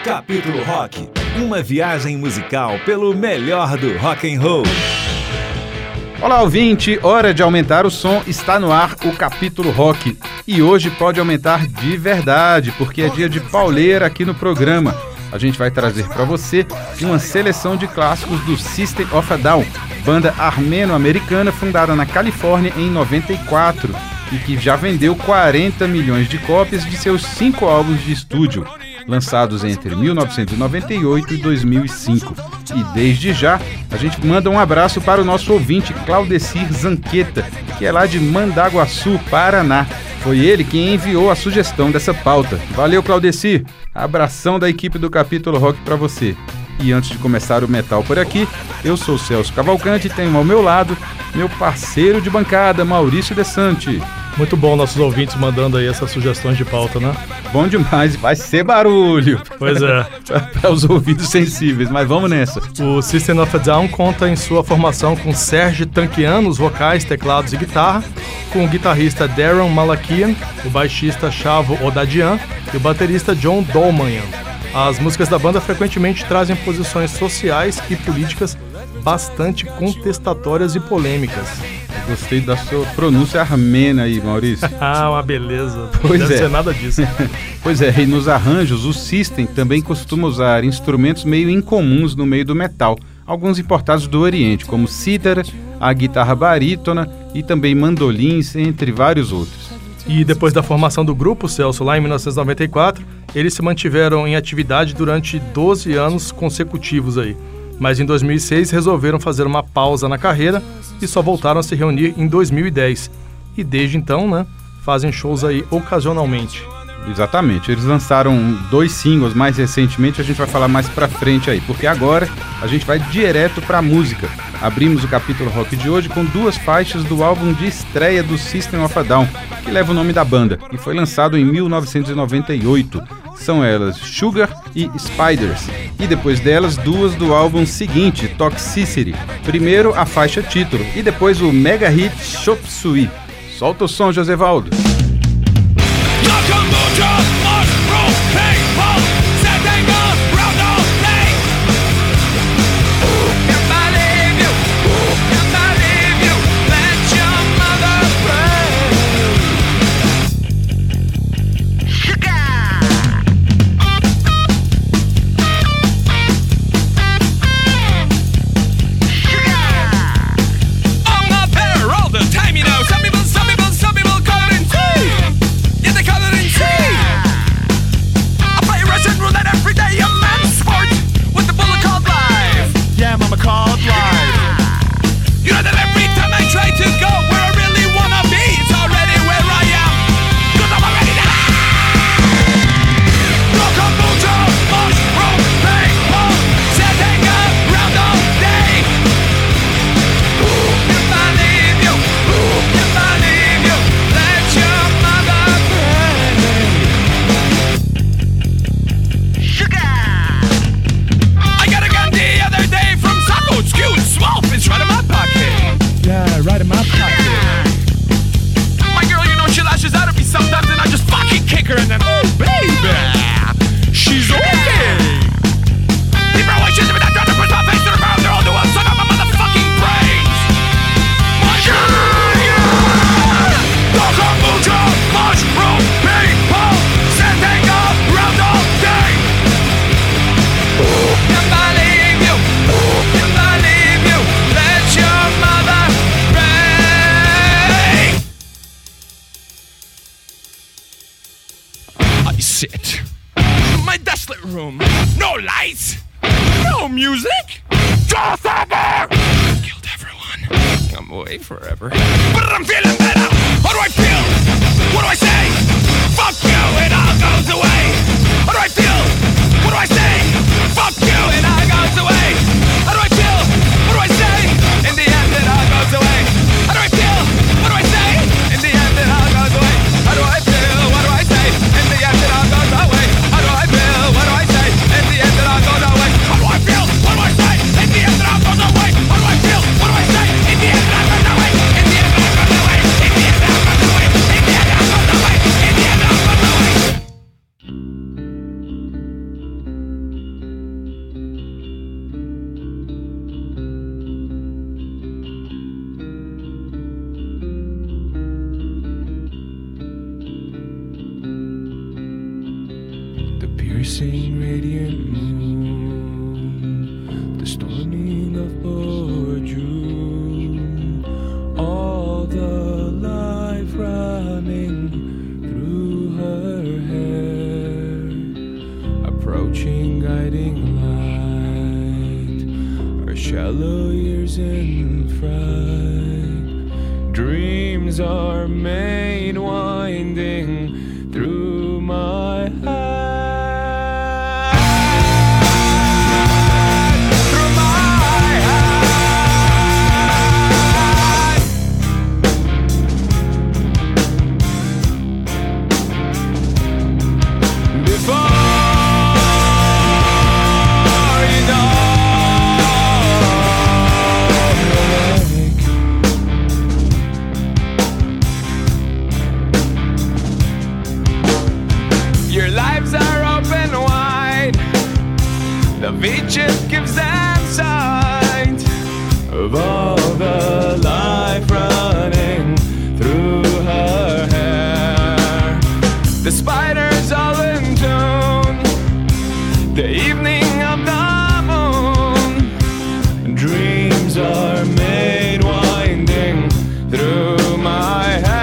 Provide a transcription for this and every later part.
Capítulo Rock, uma viagem musical pelo melhor do rock and roll. Olá, ouvinte, hora de aumentar o som, está no ar o Capítulo Rock. E hoje pode aumentar de verdade, porque é dia de pauleira aqui no programa. A gente vai trazer para você uma seleção de clássicos do System of a Down, banda armeno-americana fundada na Califórnia em 94 e que já vendeu 40 milhões de cópias de seus 5 álbuns de estúdio, lançados entre 1998 e 2005. E desde já, a gente manda um abraço para o nosso ouvinte Claudecir Zanqueta, que é lá de Mandaguaçu, Paraná. Foi ele quem enviou a sugestão dessa pauta. Valeu, Claudecir! Abração da equipe do Capítulo Rock para você. E antes de começar o metal por aqui, eu sou Celso Cavalcante e tenho ao meu lado meu parceiro de bancada, Maurício Desante. Muito bom nossos ouvintes mandando aí essas sugestões de pauta, né? Bom demais, vai ser barulho. Pois é. Para os ouvidos sensíveis, mas vamos nessa. O System of a Down conta em sua formação com Serge Tankian nos vocais, teclados e guitarra, com o guitarrista Darren Malakian, o baixista Chavo Odadjian e o baterista John Dolmayan. As músicas da banda frequentemente trazem posições sociais e políticas bastante contestatórias e polêmicas. Gostei da sua pronúncia armena aí, Maurício. Ah, uma beleza. Pois Deve é. ser nada disso. Pois é, e nos arranjos, o System também costuma usar instrumentos meio incomuns no meio do metal, alguns importados do Oriente, como cítara, a guitarra barítona e também mandolins, entre vários outros. E depois da formação do grupo, Celso, lá em 1994, eles se mantiveram em atividade durante 12 anos consecutivos aí. Mas em 2006 resolveram fazer uma pausa na carreira e só voltaram a se reunir em 2010. E desde então, né, fazem shows aí ocasionalmente. Exatamente, eles lançaram 2 singles mais recentemente, a gente vai falar mais pra frente aí, porque agora a gente vai direto pra música. Abrimos o Capítulo Rock de hoje com 2 faixas do álbum de estreia do System of a Down, que leva o nome da banda, e foi lançado em 1998. São elas Sugar e Spiders, e depois delas 2 do álbum seguinte, Toxicity. Primeiro a faixa título, e depois o mega hit Chop Suey. Solta o som, Josevaldo. Sit. My desolate room. No lights. No music. Just over. Killed everyone. I'm away forever. But I'm feeling better. How do I feel? What do I say? Fuck you, it all goes away. How do I feel? What do I say? Fuck you, it all goes away. How do I feel? What do I say? In the end, it all goes away. How do I feel? What do I say? In the end, it all goes away. How do I feel? What do I say? In the end, it all goes away. How do I feel? What do I say? In the end, it all goes away. How do I feel? What do I say? In the end, it all goes away. How do I feel? What do I say? In the end, it all goes away. In the end, it all goes away. In the end, it all goes away. In the end, it all goes away. In the end, it all goes away. piercing radiant moon, the storming of June, all the life running through her hair, approaching guiding light, her shallow years in fright, dreams are made winding through my heart. Just gives them sight of all the life running through her hair. The spiders all in tune, the evening of the moon. Dreams are made winding through my head.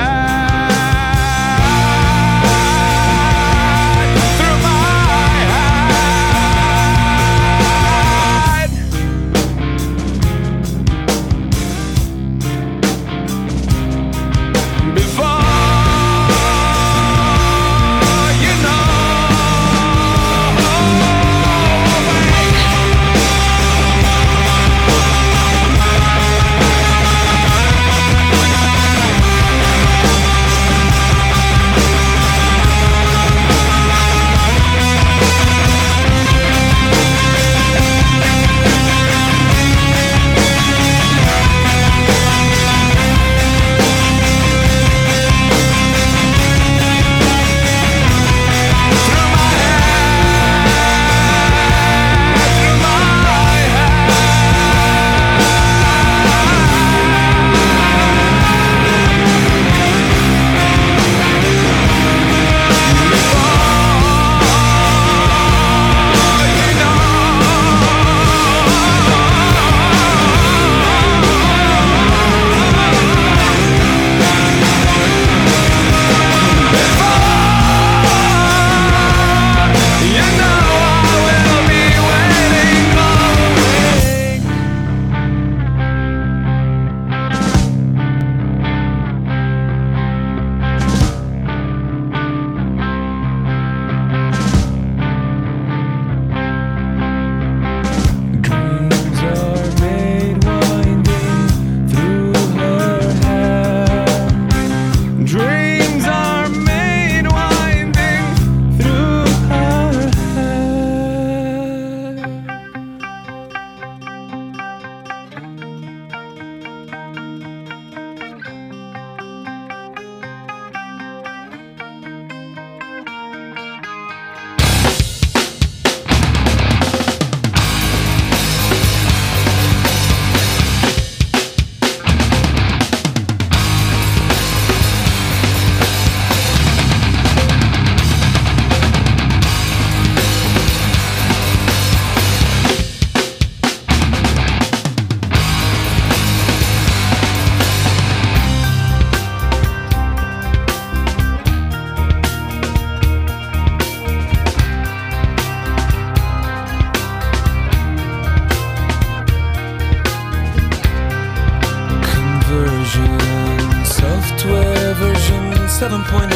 Software version 7.0,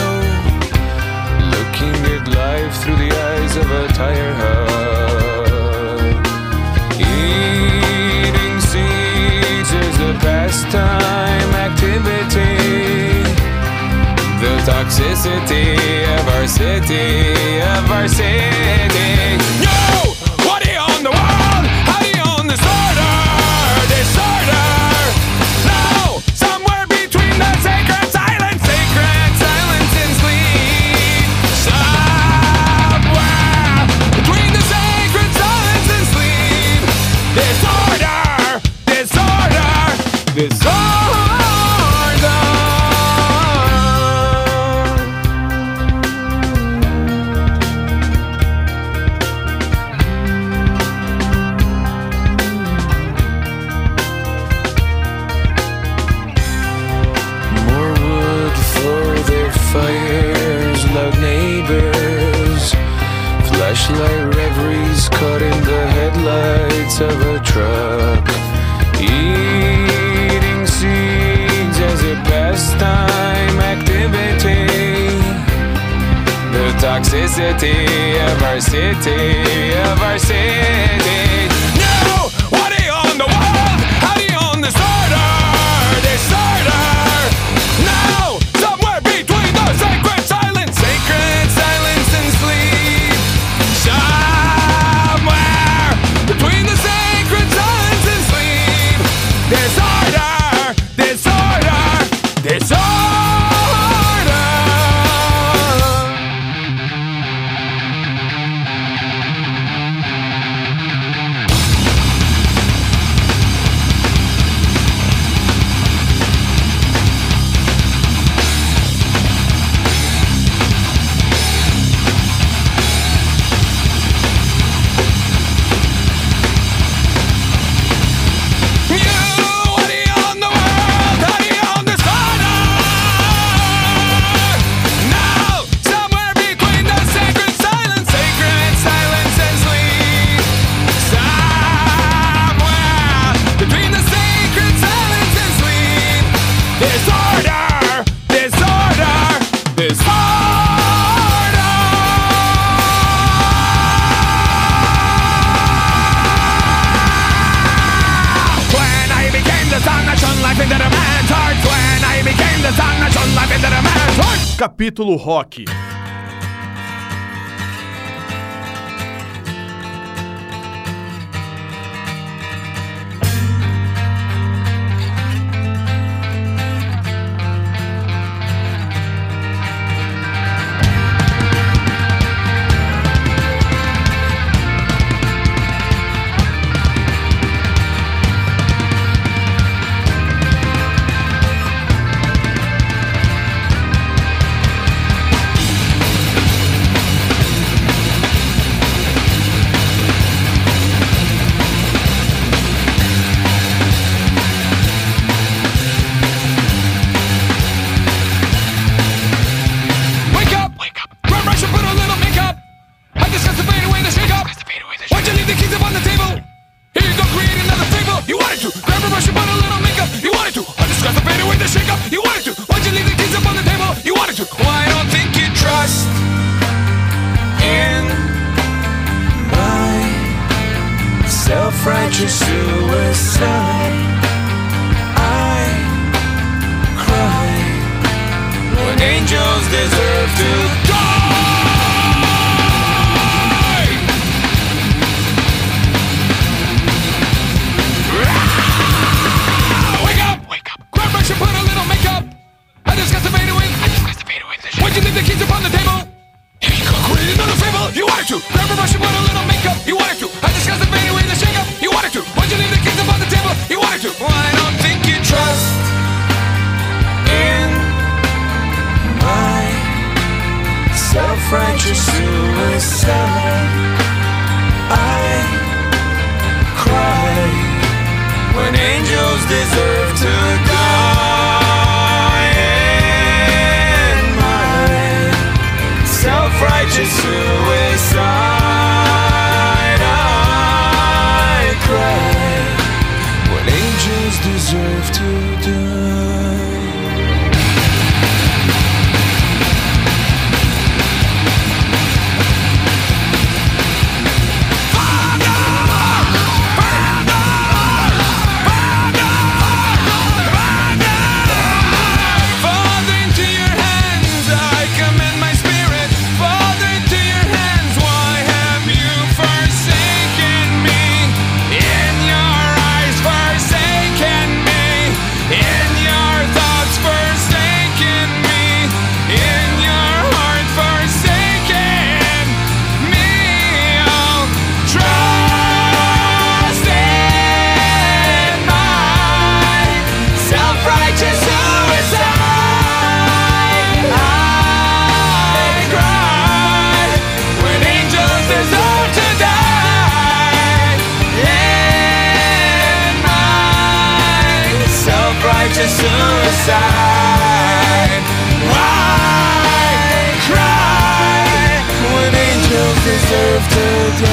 looking at life through the eyes of a tire hub. Eating seeds is a pastime activity. The toxicity of our city, Yo! What do you own the world? How do you own disorder? No! Somewhere between the sacred silence and sleep. Somewhere between the sacred silence and sleep. Disorder. flashlight reveries caught in the headlights of a truck. Eating seeds as a pastime activity. The toxicity of our city, of our city. No! What are you on the world? How do you own disorder? Disorder! No! Somewhere between the sacred silence and sleep. Somewhere between the sacred silence and sleep. Disorder! Disorder! Disorder! Capítulo Rock. Self-righteous suicide. I cry when angels deserve to die. Wake up! Grab brush and put a little makeup. I discussed the fade away. Why'd you leave the keys upon the table? Here you go, create another fable. You wanted to. Grab a brush and put a little makeup. You wanted to. I discussed the fade away, the shake up. You wanted to. Why'd you leave the keys upon the table? You wanted to. Well, I don't think you trust in my self-righteous suicide. I cry when angels deserve to die. In my self-righteous suicide, I cry when angels deserve to die. Father, into your hands I commend my spirit. Father, into your hands, why have you forsaken me? In your eyes, forsaken me. In your thoughts, forsaken me. In your heart, forsaken me. I'll trust in my self-righteous suicide. I cry when angels deserve to die. In my self-righteous suicide, I cry when angels deserve deserve to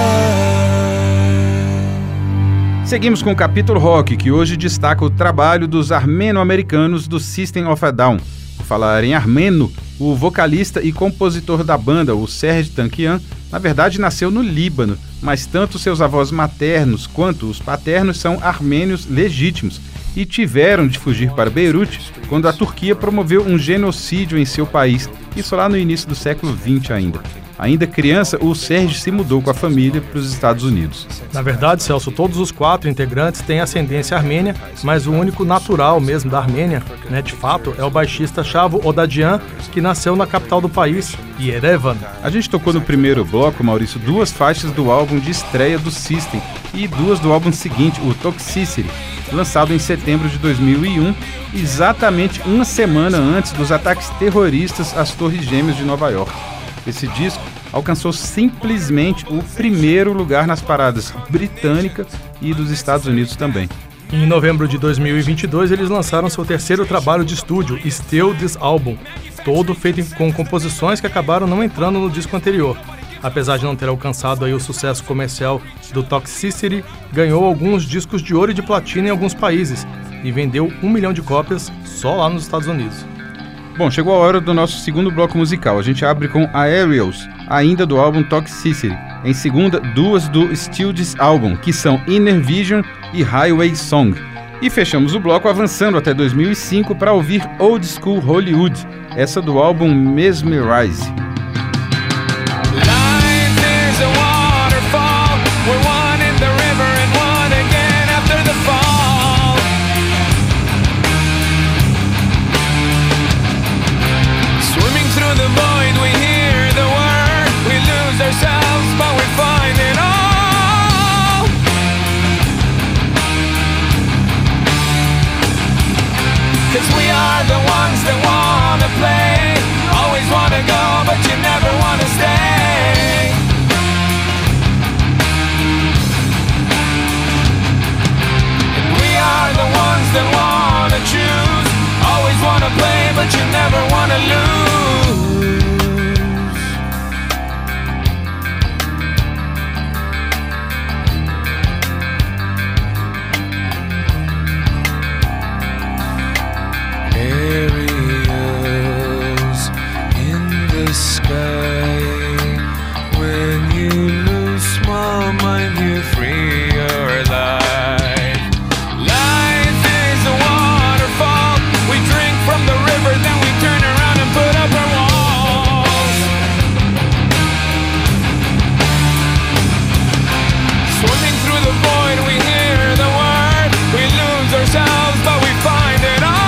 die. Seguimos com o capítulo rock, que hoje destaca o trabalho dos armeno-americanos do System of a Down. Por falar em armeno, o vocalista e compositor da banda, o Serj Tankian, na verdade nasceu no Líbano, mas tanto seus avós maternos quanto os paternos são armênios legítimos e tiveram de fugir para Beirute quando a Turquia promoveu um genocídio em seu país, isso lá no início do século XX ainda. Ainda criança, o Serj se mudou com a família para os Estados Unidos. Na verdade, Celso, todos os 4 integrantes têm ascendência armênia, mas o único natural mesmo da Armênia, de fato, é o baixista Chavo Odadjian, que nasceu na capital do país, Yerevan. A gente tocou no primeiro bloco, Maurício, 2 faixas do álbum de estreia do System e 2 do álbum seguinte, o Toxicity, lançado em setembro de 2001, exatamente uma semana antes dos ataques terroristas às Torres Gêmeas de Nova York. Esse disco alcançou simplesmente o primeiro lugar nas paradas britânica e dos Estados Unidos também. Em novembro de 2022, eles lançaram seu terceiro trabalho de estúdio, Still This Album, todo feito com composições que acabaram não entrando no disco anterior. Apesar de não ter alcançado aí o sucesso comercial do Toxicity, ganhou alguns discos de ouro e de platina em alguns países e vendeu 1 milhão de cópias só lá nos Estados Unidos. Bom, chegou a hora do nosso segundo bloco musical. A gente abre com Aerials, ainda do álbum Toxicity. Em segunda, 2 do Still This Album, que são Inner Vision e Highway Song. E fechamos o bloco avançando até 2005 para ouvir Old School Hollywood, essa do álbum Mesmerize. But you never wanna stay. And we are the ones that wanna choose. Always wanna play, but you never wanna lose. Aerials in the sky. When you lose small mind, you free your life. Life is a waterfall. We drink from the river, then we turn around and put up our walls. Swimming through the void, we hear the word. We lose ourselves, but we find it all.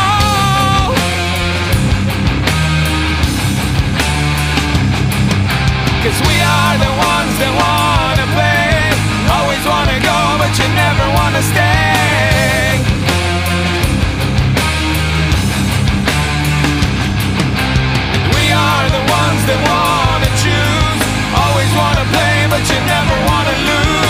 'Cause we are the ones that wanna play. Always wanna go, but you never wanna stay. And we are the ones that wanna choose. Always wanna play, but you never wanna lose.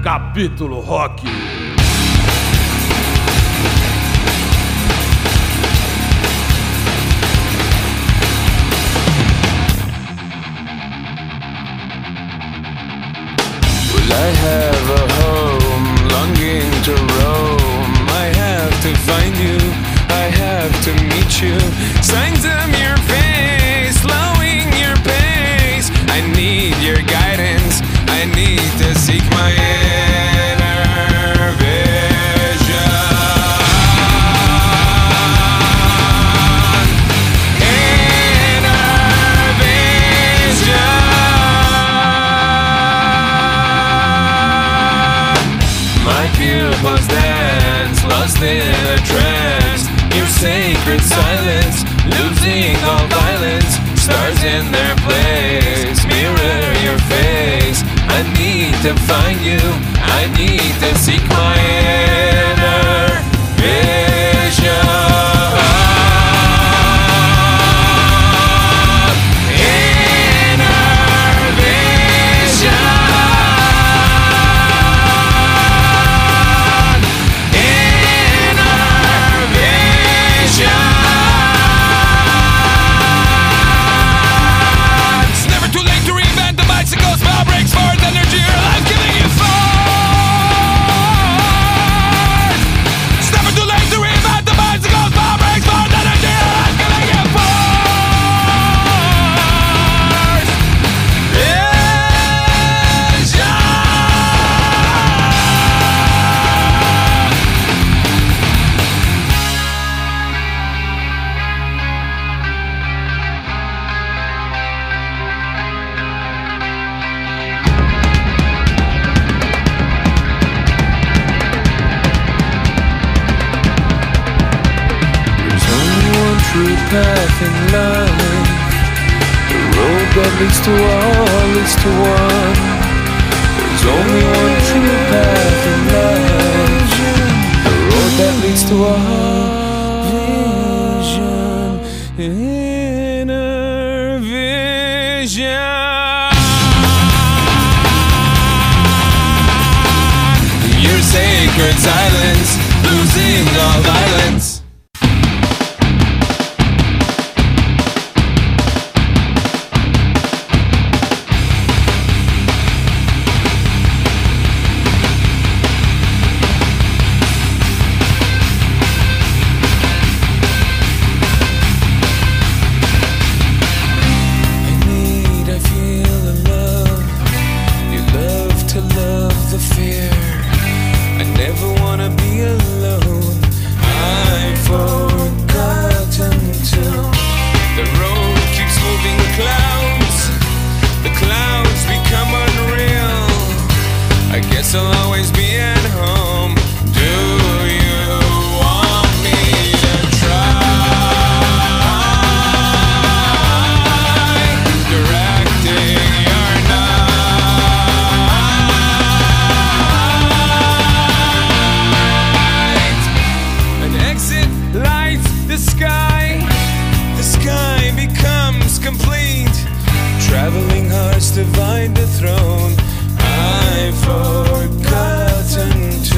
Capítulo Rock. Will I have a home, longing to roam? I have to find you, I have to meet you. Signs of your face, slowing your pace. I need your guidance, I need to seek my inner vision. Inner vision. My pupils dance, lost in a trance. Your sacred silence, losing all violence. Stars in their place, mirror your face. I need to find you, I need to seek my inner vision. Inner vision. Inner vision. It's never too late to reinvent the bicycle. Smile breaks for the energy your life giving you force. It's never too late to reinvent the bicycle. Smile breaks for the energy your life giving you force. Vision. There's only one true path in life. The road that leads to all leads to one. There's only one true path in life. The road that leads to all. Vision, inner vision. Your sacred silence, losing all violence. I feel the love. You love to love the fear. I never wanna be alone. I've forgotten to. The road keeps moving clouds. The clouds become unreal. I guess I'll always be at home. Do you want me to try? Directing your night. An exit lights the sky. The sky becomes complete. Traveling hearts divide the throne. I've forgotten to.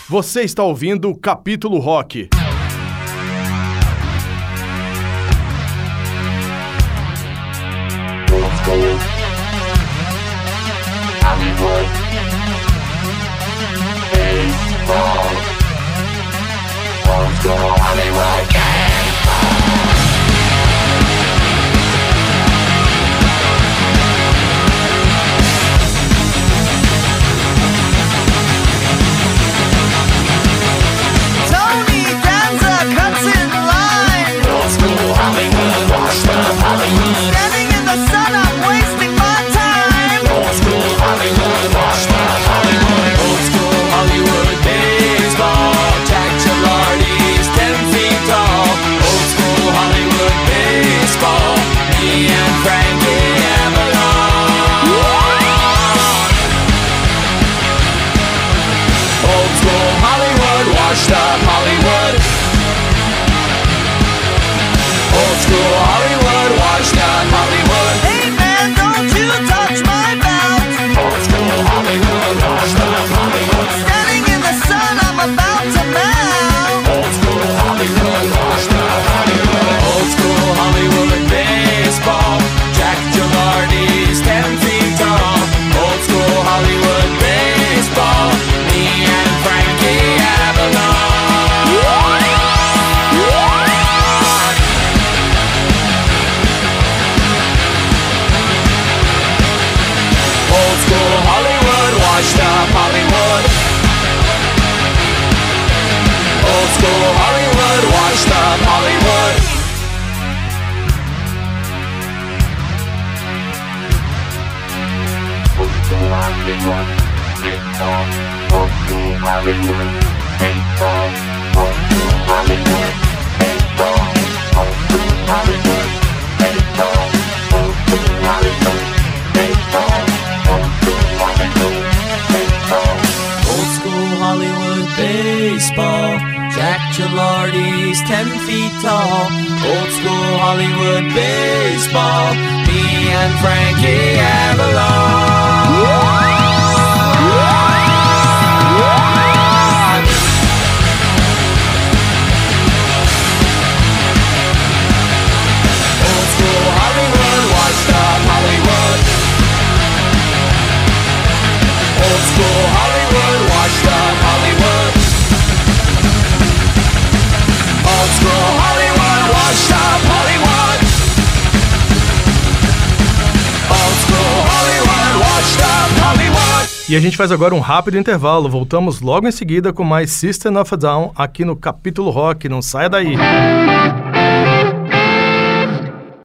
Você está ouvindo o Capítulo Rock. Tony Danza cuts in line. Old school Hollywood, washed up Hollywood. Standing in the sun, I'm wasting my time. Old school Hollywood, washed up Hollywood. Old school Hollywood baseball. Jack Gilardi's 10 feet tall. Old school Hollywood baseball. Me and Frankie Avalon. Old school Hollywood, washed up Hollywood. Old school Hollywood, washed up Hollywood. Hey man, don't you touch my belt. Old school Hollywood, washed up Hollywood. Standing in the sun, I'm about to melt. Old school Hollywood, washed up Hollywood. Old school Hollywood baseball. Jack Gilardi's 10 feet tall. Old school Hollywood baseball. Me and Frankie Avalon. Old school Hollywood, washed up Hollywood. Old school Hollywood, washed up Hollywood. Old school Hollywood, baseball. Old school Hollywood, baseball. Old school Hollywood, baseball. Old school Hollywood, baseball. Old school Hollywood, baseball. Old school Hollywood, baseball. Old school Hollywood baseball. Jack Gilardi's 10 feet tall. Old school Hollywood baseball. Me and Frankie Avalon. Old school Hollywood, washed up Hollywood. Old school Hollywood, washed up Hollywood. Old school Hollywood, washed up Hollywood. Old school Hollywood, washed up Hollywood. E a gente faz agora um rápido intervalo. Voltamos logo em seguida com mais System of a Down aqui no Capítulo Rock. Não saia daí.